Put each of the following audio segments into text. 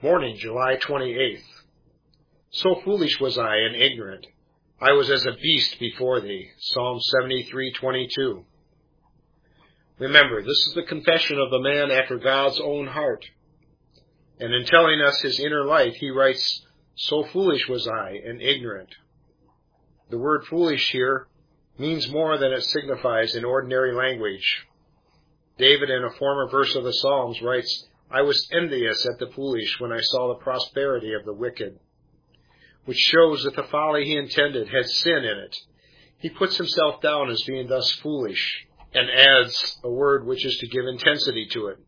Morning, July 28th. So foolish was I and ignorant. I was as a beast before thee. Psalm 73:22. Remember, this is the confession of the man after God's own heart. And in telling us his inner life, he writes, so foolish was I and ignorant. The word foolish here means more than it signifies in ordinary language. David, in a former verse of the Psalms, writes, I was envious at the foolish when I saw the prosperity of the wicked, which shows that the folly he intended had sin in it. He puts himself down as being thus foolish, and adds a word which is to give intensity to it.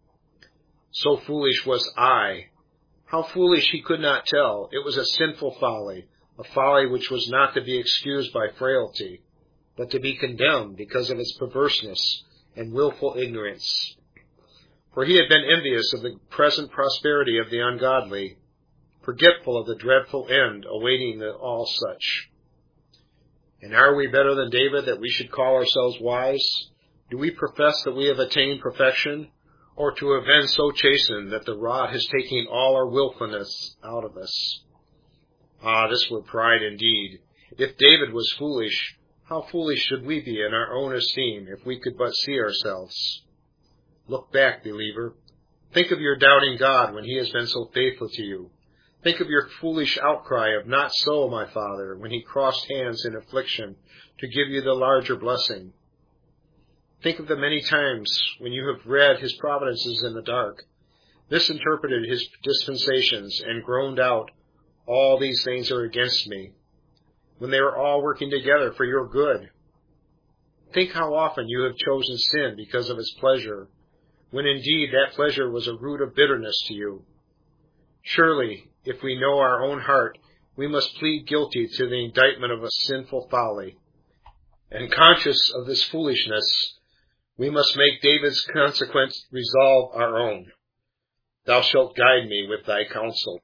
So foolish was I. How foolish he could not tell. It was a sinful folly, a folly which was not to be excused by frailty, but to be condemned because of its perverseness and willful ignorance. For he had been envious of the present prosperity of the ungodly, forgetful of the dreadful end awaiting all such. And are we better than David that we should call ourselves wise? Do we profess that we have attained perfection, or to have been so chastened that the rod has taken all our willfulness out of us? Ah, this were pride indeed. If David was foolish, how foolish should we be in our own esteem if we could but see ourselves? Look back, believer. Think of your doubting God when he has been so faithful to you. Think of your foolish outcry of not so, my Father, when he crossed hands in affliction to give you the larger blessing. Think of the many times when you have read his providences in the dark, misinterpreted his dispensations, and groaned out, all these things are against me, when they were all working together for your good. Think how often you have chosen sin because of its pleasure, when indeed that pleasure was a root of bitterness to you. Surely, if we know our own heart, we must plead guilty to the indictment of a sinful folly. And conscious of this foolishness, we must make David's consequent resolve our own. Thou shalt guide me with thy counsel.